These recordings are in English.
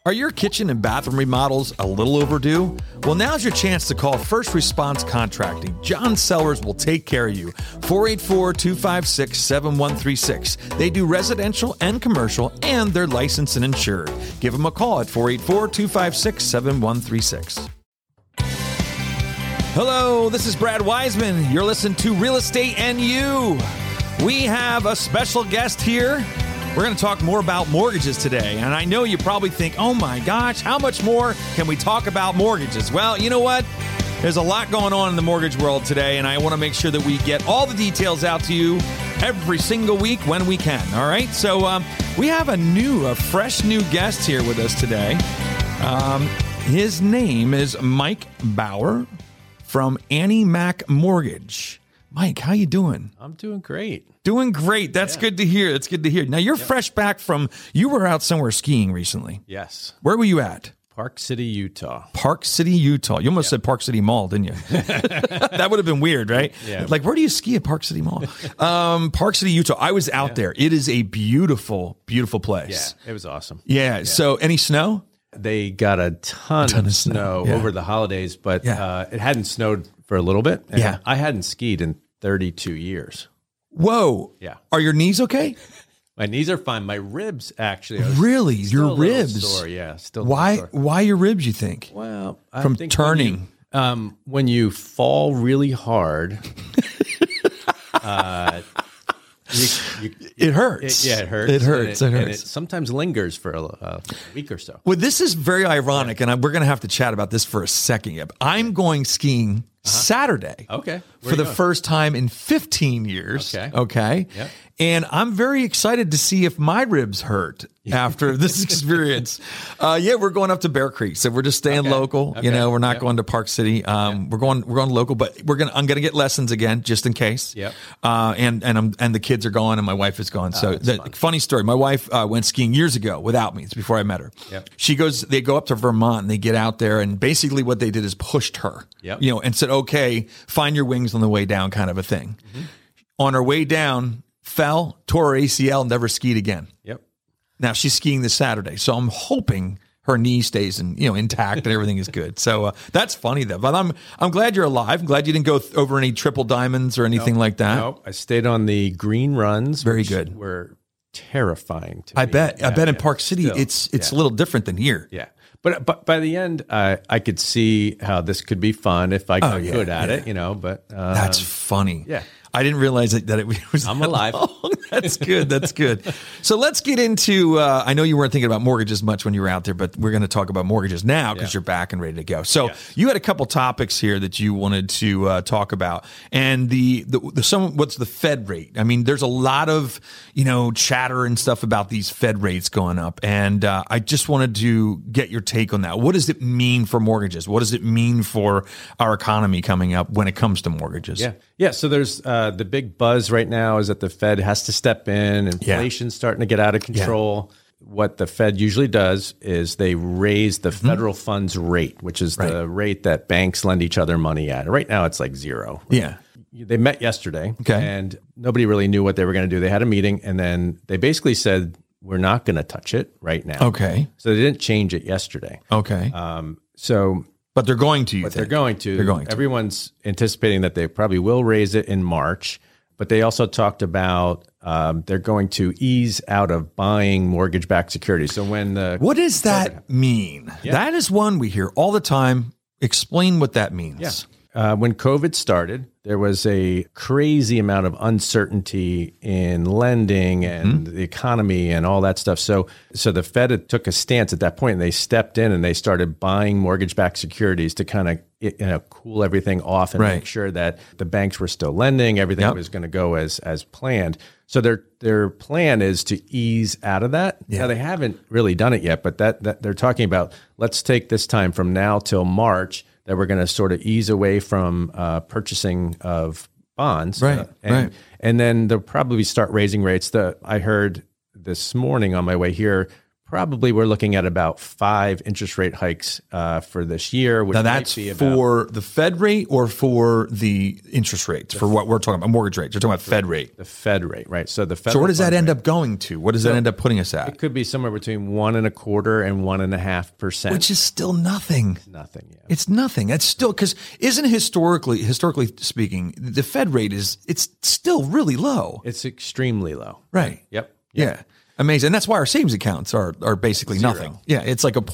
Are your kitchen and bathroom remodels a little overdue? Well, now's your chance to call First Response Contracting. John Sellers will take care of you. 484-256-7136. They do residential and commercial, and they're licensed and insured. Give them a call at 484-256-7136. Hello, this is Brad Wiseman. You're listening to Real Estate and You. We have a special guest here. We're going to talk more about mortgages today. And I know you probably think, oh my gosh, how much more can we talk about mortgages? Well, you know what? There's a lot going on in the mortgage world today, and I want to make sure that we get all the details out to you every single week when we can. All right? So we have a fresh new guest here with us today. His name is Mike Bauer from Annie Mac Mortgage. Mike, how you doing? I'm doing great. Doing great. That's good to hear. That's good to hear. Now, you're fresh back you were out somewhere skiing recently. Yes. Where were you at? Park City, Utah. Park City, Utah. You almost said Park City Mall, didn't you? That would have been weird, right? Yeah. Like, where do you ski at Park City Mall? Park City, Utah. I was out there. It is a beautiful, beautiful place. Yeah, it was awesome. Yeah. So, any snow? They got a ton of snow over the holidays, but it hadn't snowed for a little bit. And I hadn't skied in 32 years. Whoa. Yeah. Are your knees okay? My knees are fine. My ribs, actually. Really? Your ribs? Sore, yeah. Still Why your ribs, you think? Well, from turning. When you fall really hard, it hurts. It hurts. It hurts. And it sometimes lingers for a week or so. Well, this is very ironic, and we're going to have to chat about this for a second. I'm going skiing Saturday. Okay. For the first time in 15 years. Okay. Yep. And I'm very excited to see if my ribs hurt after this experience. We're going up to Bear Creek, so we're just staying local. Okay. You know, we're not going to Park City. We're going local, but I'm going to get lessons again just in case. Yep. And the kids are going, and my wife is going. So funny story. My wife went skiing years ago without me. It's before I met her. Yep. They go up to Vermont and they get out there, and basically what they did is pushed her. Yep. You know, and said, "Okay, find your wings on the way down," kind of a thing. Mm-hmm. On her way down, fell, tore her ACL, never skied again. Yep. Now she's skiing this Saturday, so I'm hoping her knee stays intact and everything is good. So that's funny though. But I'm glad you're alive. I'm glad you didn't go over any triple diamonds or anything like that. No, I stayed on the green runs. Very good. Were terrifying to me. I bet in Park City it's a little different than here. Yeah. But by the end, I could see how this could be fun if I got good at it, but that's funny. Yeah. I didn't realize that it was. I'm alive. That's good. That's good. So let's get into. I know you weren't thinking about mortgages much when you were out there, but we're going to talk about mortgages now because you're back and ready to go. So you had a couple topics here that you wanted to talk about, and what's the Fed rate? I mean, there's a lot of chatter and stuff about these Fed rates going up, and I just wanted to get your take on that. What does it mean for mortgages? What does it mean for our economy coming up when it comes to mortgages? Yeah. So there's the big buzz right now is that the Fed has to step in. Inflation's starting to get out of control. Yeah. What the Fed usually does is they raise the federal funds rate, which is the rate that banks lend each other money at. Right now, it's like zero. Right? Yeah. They met yesterday, and nobody really knew what they were going to do. They had a meeting, and then they basically said, we're not going to touch it right now. Okay. So they didn't change it yesterday. Okay. But they're going to. They're going to. Everyone's anticipating that they probably will raise it in March. But they also talked about they're going to ease out of buying mortgage-backed securities. So what does that mean? Yeah. That is one we hear all the time. Explain what that means. Yeah. When COVID started, there was a crazy amount of uncertainty in lending and the economy and all that stuff. So the Fed took a stance at that point, and they stepped in and they started buying mortgage-backed securities to kind of cool everything off and make sure that the banks were still lending, everything was going to go as planned. So their plan is to ease out of that. Yeah. Now they haven't really done it yet, but that they're talking about, let's take this time from now till March that we're going to sort of ease away from purchasing of bonds. And then they'll probably start raising rates. I heard this morning on my way here, probably we're looking at about 5 interest rate hikes for this year. Which Now that's for the Fed rate or for the interest rates, for what we're talking about, mortgage rates. You're talking about Fed rate. The Fed rate, right? So the So where does that end up going to? What does that end up putting us at? It could be somewhere between 1.25% and 1.5%. Which is still nothing. Nothing, yeah. It's nothing. That's still, because isn't historically speaking, the Fed rate it's still really low. It's extremely low. Right. Yep. Yeah. Amazing. And that's why our savings accounts are basically nothing. Yeah. It's like a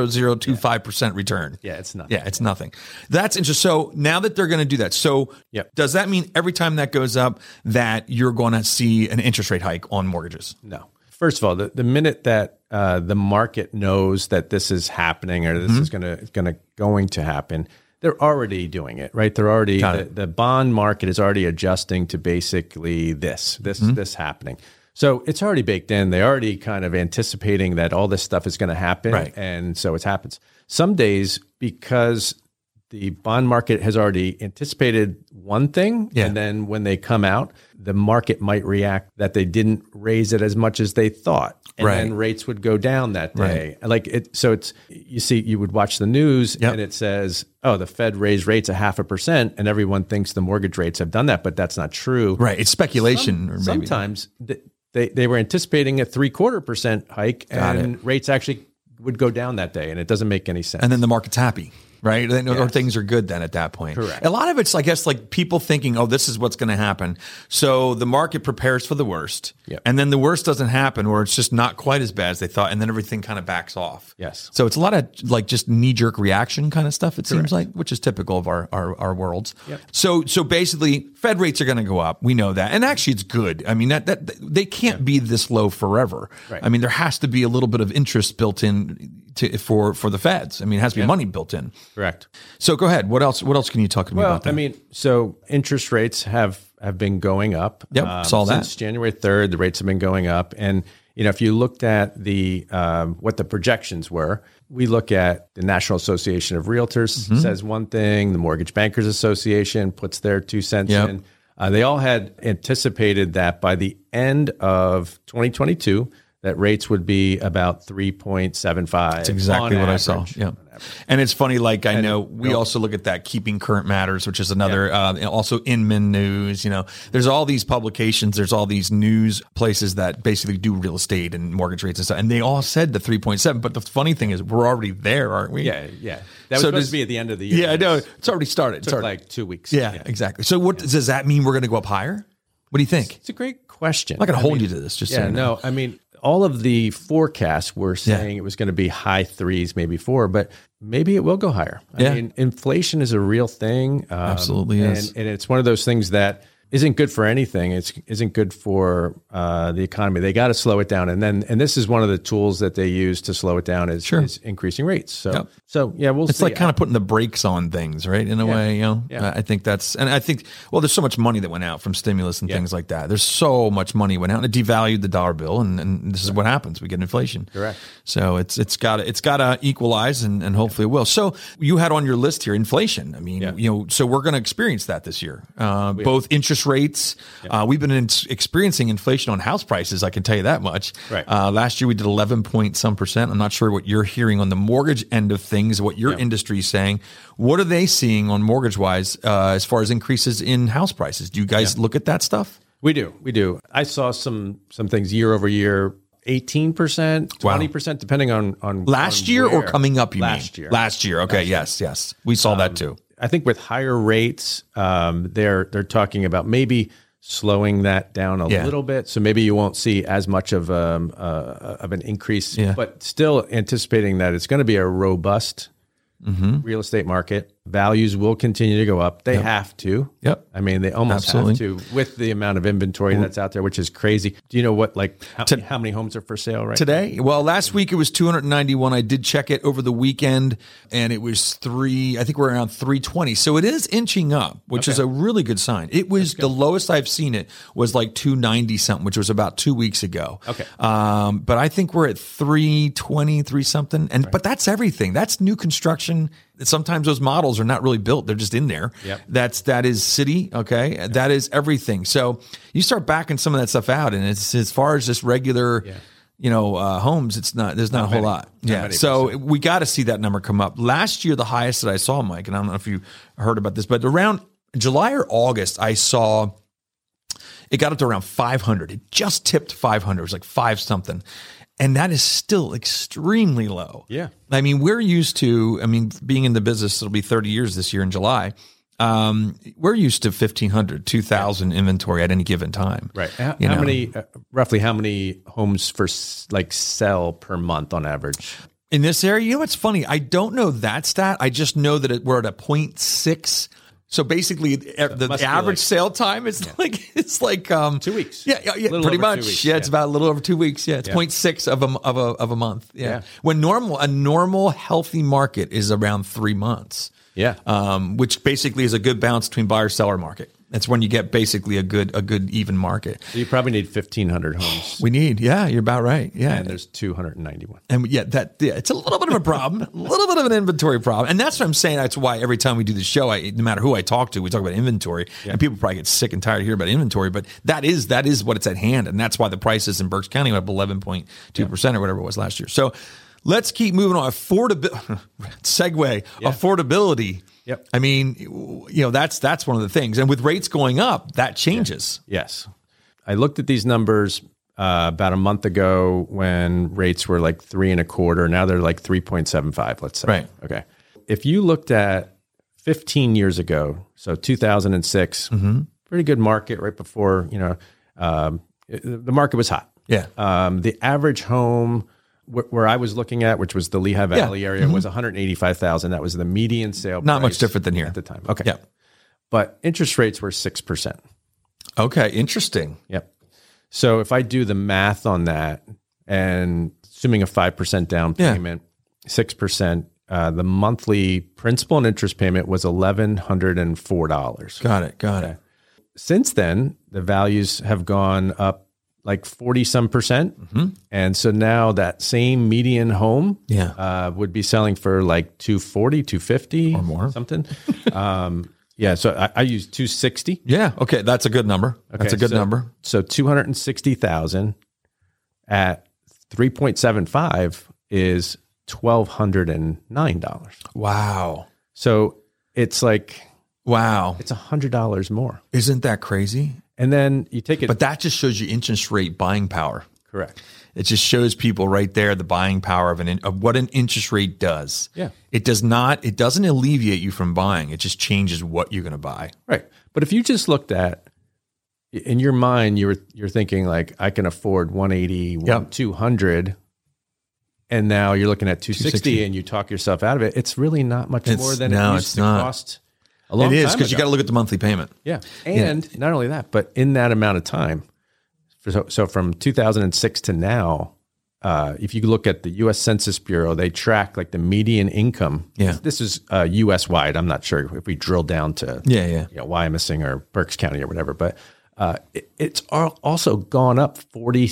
0.0025% return. Yeah. It's nothing. Yeah. It's nothing. That's interesting. So now that they're going to do that, so does that mean every time that goes up that you're going to see an interest rate hike on mortgages? No. First of all, the minute that the market knows that this is happening or this is going to happen, they're already doing it, right? They're already the bond market is already adjusting to basically this happening. So it's already baked in. They're already kind of anticipating that all this stuff is going to happen, right. And so it happens. Some days, because the bond market has already anticipated one thing, and then when they come out, the market might react that they didn't raise it as much as they thought, and then rates would go down that day. Right. Like it, so it's you would watch the news and it says, "Oh, the Fed raised rates 0.5%," and everyone thinks the mortgage rates have done that, but that's not true. Right? It's speculation. Or maybe sometimes they were anticipating a 0.75% hike, and rates actually would go down that day, and it doesn't make any sense. And then the market's happy. Right? Or things are good then at that point. Correct. A lot of it's, I guess, like people thinking, oh, this is what's going to happen. So the market prepares for the worst. Yep. And then the worst doesn't happen, or it's just not quite as bad as they thought. And then everything kind of backs off. Yes. So it's a lot of like just knee-jerk reaction kind of stuff, it seems like, which is typical of our worlds. Yep. So basically, Fed rates are going to go up. We know that. And actually, it's good. I mean, that they can't be this low forever. Right. I mean, there has to be a little bit of interest built in for the Feds. I mean, it has to be money built in. Correct. So go ahead. What else can you talk to me about that? I mean, so interest rates have been going up. Yep, saw that. Since January 3rd, the rates have been going up. And, if you looked at the what the projections were, we look at the National Association of Realtors says one thing, the Mortgage Bankers Association puts their 2 cents in. They all had anticipated that by the end of 2022, that rates would be about 3.75. That's exactly what I saw. Yeah. And it's funny, like I know we also look at that Keeping Current Matters, which is another, also Inman News, there's all these publications, there's all these news places that basically do real estate and mortgage rates and stuff. And they all said the 3.7. But the funny thing is we're already there, aren't we? Yeah. Yeah. That was supposed to be at the end of the year. Yeah, I know. It's already started. It took like 2 weeks. Yeah, exactly. So what does that mean? We're going to go up higher? What do you think? It's a great question. I'm not going to hold you to this. Just saying. No, I mean, all of the forecasts were saying it was going to be high 3s, maybe 4, but maybe it will go higher. I mean, inflation is a real thing. Absolutely is. And it's one of those things that isn't good for anything. It isn't good for the economy. They got to slow it down. And this is one of the tools that they use to slow it down is increasing rates. So, we'll see. It's like kind of putting the brakes on things, right? In a way, I think there's so much money that went out from stimulus and things like that. There's so much money went out and it devalued the dollar bill. And this is what happens. We get inflation. Correct. So it's got to equalize and hopefully it will. So you had on your list here, inflation. I mean, so we're going to experience that this year, both interest rates. We've been experiencing inflation on house prices. I can tell you that much. Right. Last year we did 11 point some percent. I'm not sure what you're hearing on the mortgage end of things, what your industry is saying. What are they seeing on mortgage wise as far as increases in house prices? Do you guys look at that stuff? We do. I saw some things year over year. 18%, 20%, depending on last year or coming up. Last year. Last year. Okay. Yes. We saw that too. I think with higher rates, they're talking about maybe slowing that down a little bit. So maybe you won't see as much of an increase, but still anticipating that it's going to be a robust real estate market. Values will continue to go up. They have to. Yep. I mean, they almost have to with the amount of inventory that's out there, which is crazy. Do you know what, how many homes are for sale right today? now? Well, last week it was 291. I did check it over the weekend and it was I think we're around 320. So it is inching up, which is a really good sign. It was the lowest I've seen it was like 290 something, which was about 2 weeks ago. Okay. But I think we're at 320, 3 something. But that's everything. That's new construction. Sometimes those models are not really built. They're just in there. Yep. That is city. Okay. That is everything. So you start backing some of that stuff out. And it's as far as just regular, homes, there's not a whole lot. Yeah. So we got to see that number come up. Last year, the highest that I saw, Mike, and I don't know if you heard about this, but around July or August, I saw it got up to around 500. It just tipped 500. It was like 5 something. And that is still extremely low. Yeah. I mean, we're used to, being in the business, it'll be 30 years this year in July. We're used to 1,500, 2,000 inventory at any given time. Right. Roughly how many homes sell per month on average? In this area, what's funny? I don't know that stat. I just know that we're at a 0.6. So basically, the average sale time is it's like 2 weeks. Yeah, pretty much. Yeah, it's about a little over 2 weeks. Yeah, it's 0.6 of a month. Yeah. When a normal healthy market is around 3 months. Yeah. Which basically is a good balance between buyer-seller market. That's when you get basically a good even market. So you probably need 1,500 homes. You're about right. Yeah. And there's 291. And it's a little bit of a problem, a little bit of an inventory problem. And that's what I'm saying. That's why every time we do the show, no matter who I talk to, we talk about inventory. Yeah. And people probably get sick and tired of hearing about inventory, but that is what it's at hand. And that's why the prices in Berks County went up 11.2% or whatever it was last year. So let's keep moving on. Affordability. Yep. I mean, that's one of the things. And with rates going up, that changes. Yeah. Yes. I looked at these numbers about a month ago when rates were like 3.25. Now they're like 3.75, let's say. Right. Okay. If you looked at 15 years ago, so 2006, pretty good market right before, the market was hot. Yeah. The average home where I was looking at, which was the Lehigh Valley area, was $185,000. That was the median sale price. Not much different than here at the time. Okay. Yeah. But interest rates were 6%. Okay. Interesting. Yep. So if I do the math on that, and assuming a 5% down payment, 6%, the monthly principal and interest payment was $1,104. Got it. Since then, the values have gone up like 40-some%. And so now that same median home would be selling for like $240, $250 or more, something. So I use $260. Yeah. Okay. That's a good number. That's a good number. So $260,000 at 3.75 is $1,209. Wow. So it's like, wow, it's $100 more. Isn't that crazy? And then you take it. But that just shows you interest rate buying power. Correct. It just shows people right there the buying power of what an interest rate does. Yeah. It doesn't alleviate you from buying. It just changes what you're going to buy. Right. But if you just looked at, in your mind, you're thinking like, I can afford 180, 200, and now you're looking at 260 and you talk yourself out of it. It's really not much more than it used to cost. It is, because you got to look at the monthly payment. Yeah. And not only that, but in that amount of time, so from 2006 to now, if you look at the U.S. Census Bureau, they track like the median income. Yeah. This is U.S. wide. I'm not sure if we drill down to Wyoming or Berks County or whatever, but it's also gone up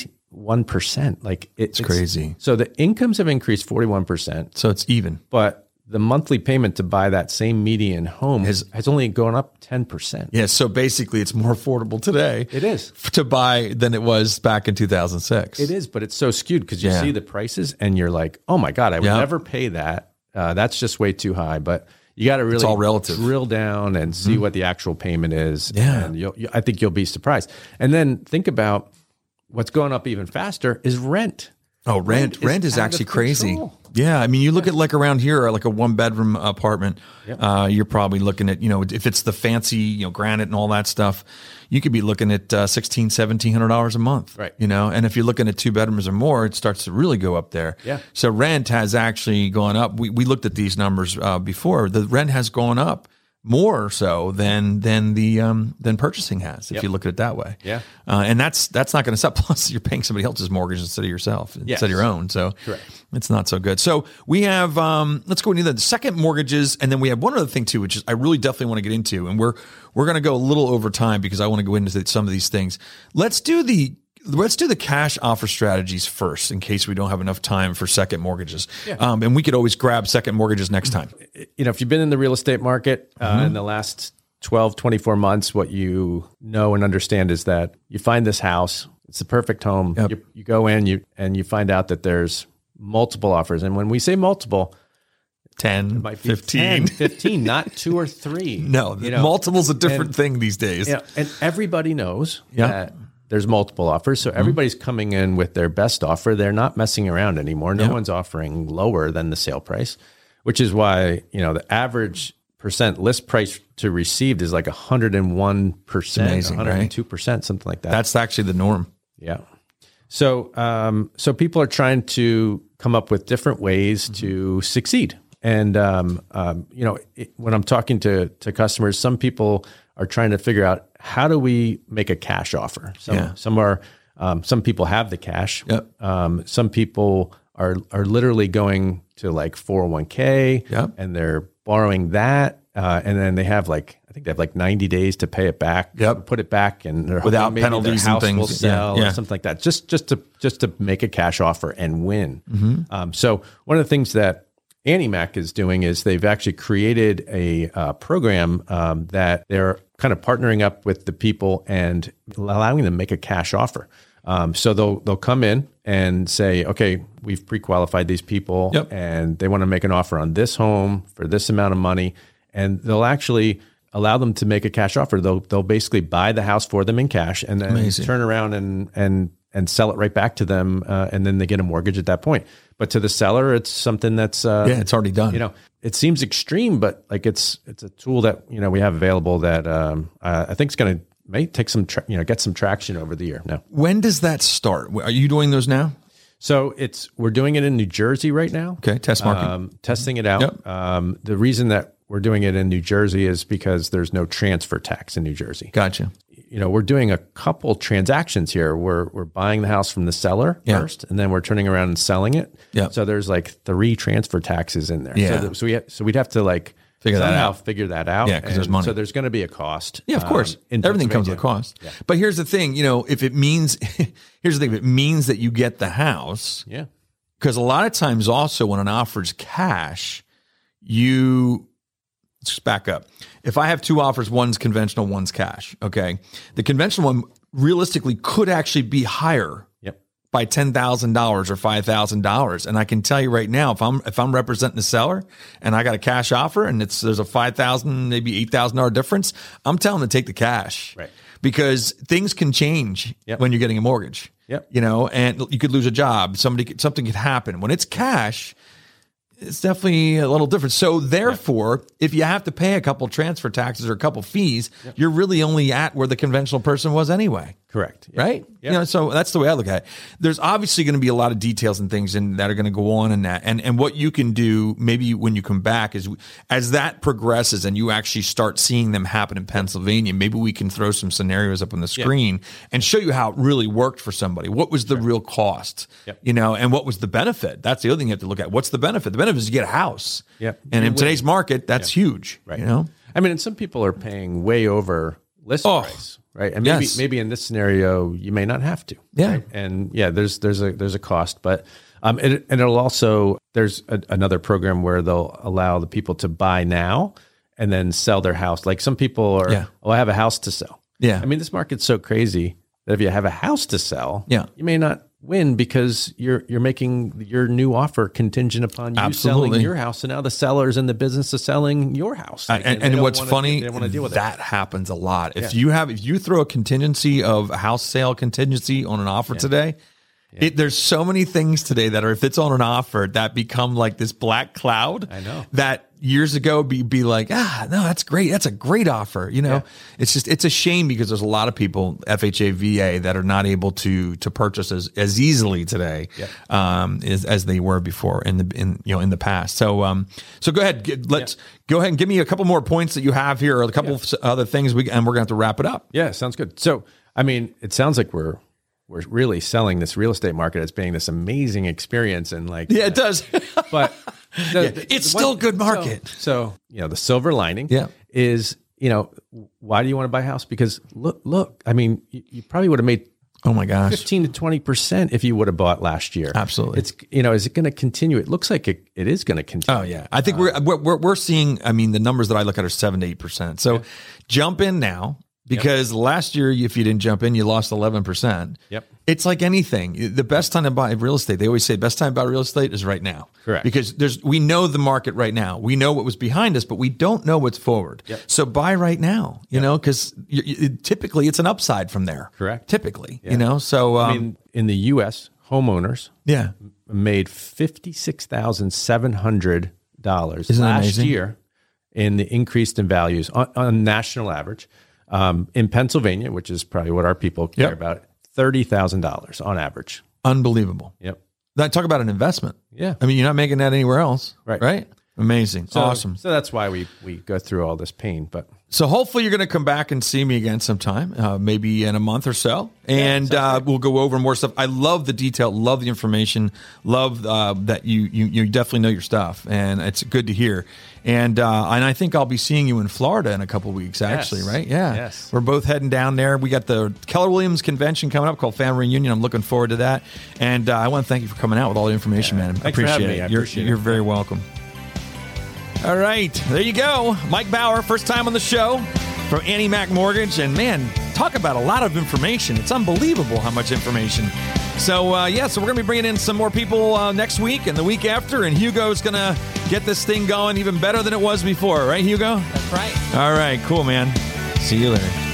41%. Like it's crazy. So the incomes have increased 41%. So it's even. But the monthly payment to buy that same median home has only gone up 10%. Yeah, so basically it's more affordable today. It is. To buy than it was back in 2006. It is, but it's so skewed because you see the prices and you're like, oh my God, I would never pay that. That's just way too high. But you got to really it's all relative. Drill down and see what the actual payment is. Yeah. And I think you'll be surprised. And then think about what's going up even faster is rent. Oh, rent is actually crazy. Yeah. I mean, you look at like around here, like a 1-bedroom apartment, you're probably looking at, if it's the fancy, granite and all that stuff, you could be looking at $1,600, $1,700 a month. Right. And if you're looking at 2 bedrooms or more, it starts to really go up there. Yeah. So rent has actually gone up. We looked at these numbers before. The rent has gone up more so than purchasing has, if you look at it that way. Yeah. And that's not going to stop. Plus, you're paying somebody else's mortgage instead of yourself, instead of your own. So correct. It's not so good. So we have, let's go into the second mortgages. And then we have one other thing too, which is I really definitely want to get into. And we're going to go a little over time because I want to go into some of these things. Let's do the cash offer strategies first in case we don't have enough time for second mortgages. Yeah. And we could always grab second mortgages next time. If you've been in the real estate market in the last 12, 24 months, what you know and understand is that you find this house, It's the perfect home. Yep. You go in, you find out that there's multiple offers. And when we say multiple, 10, might be 15. 10, 15, not 2 or 3. No, multiple's a different thing these days. And everybody knows that there's multiple offers. So everybody's coming in with their best offer. They're not messing around anymore. No one's offering lower than the sale price, which is why, the average percent list price to received is like 101%, 102%, something like that. That's actually the norm. Yeah. So, so people are trying to come up with different ways to succeed. And, when I'm talking to customers, some people are trying to figure out, how do we make a cash offer? Some people have the cash. Yep. Some people are literally going to like 401k and they're borrowing that. And then they have I think they have 90 days to pay it back, put it back, and they're without maybe penalties their house and things. will sell or something like that, just to make a cash offer and win. So one of the things that AnnieMac is doing is they've actually created a program that they're kind of partnering up with the people and allowing them to make a cash offer. So they'll come in and say, okay, we've pre-qualified these people and they want to make an offer on this home for this amount of money. And they'll actually allow them to make a cash offer. They'll basically buy the house for them in cash and then turn around and sell it right back to them. And then they get a mortgage at that point. But to the seller, it's something that's it's already done. It seems extreme, but it's a tool that we have available that I think is may take some get some traction over the year. Now, when does that start? Are you doing those now? So we're doing it in New Jersey right now. Okay, test market, testing it out. Yep. The reason that we're doing it in New Jersey is because there's no transfer tax in New Jersey. Gotcha. We're doing a couple transactions here. We're buying the house from the seller first, and then we're turning around and selling it. Yeah. So there's 3 transfer taxes in there. Yeah. So we'd have to figure that out. Yeah, because there's money. So there's going to be a cost. Yeah, of course. Everything comes with a cost. Yeah. But here's the thing, if it means, if it means that you get the house. Yeah. Because a lot of times also when an offer's cash, let's just back up. If I have 2 offers, one's conventional, one's cash. Okay. The conventional one realistically could actually be higher by $10,000 or $5,000. And I can tell you right now, if I'm representing the seller and I got a cash offer and there's a $5,000, maybe $8,000 difference, I'm telling them to take the cash. Right. Because things can change when you're getting a mortgage. Yep. And you could lose a job. Something could happen. When it's cash, it's definitely a little different. So therefore, if you have to pay a couple transfer taxes or a couple fees, you're really only at where the conventional person was anyway. Correct. Yep. Right? Yep. So that's the way I look at it. There's obviously going to be a lot of details and things that are going to go on in that. And what you can do maybe when you come back is as that progresses and you actually start seeing them happen in Pennsylvania, maybe we can throw some scenarios up on the screen and show you how it really worked for somebody. What was the real cost? And what was the benefit? That's the other thing you have to look at. What's the benefit? The benefit is you get a house. Yep. And in today's market, that's huge. Right. And some people are paying way over list price. Right. And maybe in this scenario, you may not have to. Yeah. Right? And there's a cost, but it'll also, there's another program where they'll allow the people to buy now and then sell their house. Like some people are, I have a house to sell. Yeah. This market's so crazy that if you have a house to sell, you may not win because you're making your new offer contingent upon you selling your house. And now the seller's in the business of selling your house. And what's funny, they don't want to deal with that happens a lot. If you throw a contingency of a house sale contingency on an offer today, there's so many things today that are, if it's on an offer, that become like this black cloud. I know. That years ago be like, no, that's great. That's a great offer. It's a shame because there's a lot of people, FHA, VA, that are not able to purchase as easily today as they were before in the past. So go ahead. Let's go ahead and give me a couple more points that you have here, or a couple of other things, and we're gonna have to wrap it up. Yeah, sounds good. So it sounds like we're really selling this real estate market as being this amazing experience, and it does. But it's still a good market. So the silver lining is, why do you want to buy a house? Because look, you probably would have made 15 to 20% if you would have bought last year. Absolutely. It's is it going to continue? It looks like it is going to continue. Oh yeah, I think we're seeing. The numbers that I look at are 7 to 8%. So jump in now. Because last year, if you didn't jump in, you lost 11%. Yep. It's like anything. The best time to buy real estate, they always say best time to buy real estate is right now. Correct. Because we know the market right now. We know what was behind us, but we don't know what's forward. Yep. So buy right now, you know, because typically it's an upside from there. Correct. Typically, you know, so. I mean, in the U.S., homeowners made $56,700 last amazing? year in the increased in values on national average. In Pennsylvania, which is probably what our people care about, $30,000 on average. Unbelievable. Yep. Talk about an investment. Yeah. I mean, you're not making that anywhere else. Right. Right? Amazing. Awesome. So that's why we go through all this pain. But so hopefully you're going to come back and see me again sometime, maybe in a month or so. And we'll go over more stuff. I love the detail, love the information, love that you definitely know your stuff. And it's good to hear. And I think I'll be seeing you in Florida in a couple of weeks, actually, right? Yeah. Yes. We're both heading down there. We got the Keller Williams convention coming up called Family Reunion. I'm looking forward to that. And I want to thank you for coming out with all the information, man. I appreciate it. You're very welcome. All right. There you go. Mike Bauer, first time on the show from Annie Mac Mortgage. And man, talk about a lot of information. It's unbelievable how much information. So, so we're going to be bringing in some more people next week and the week after, and Hugo's going to get this thing going even better than it was before. Right, Hugo? That's right. All right, cool, man. See you later.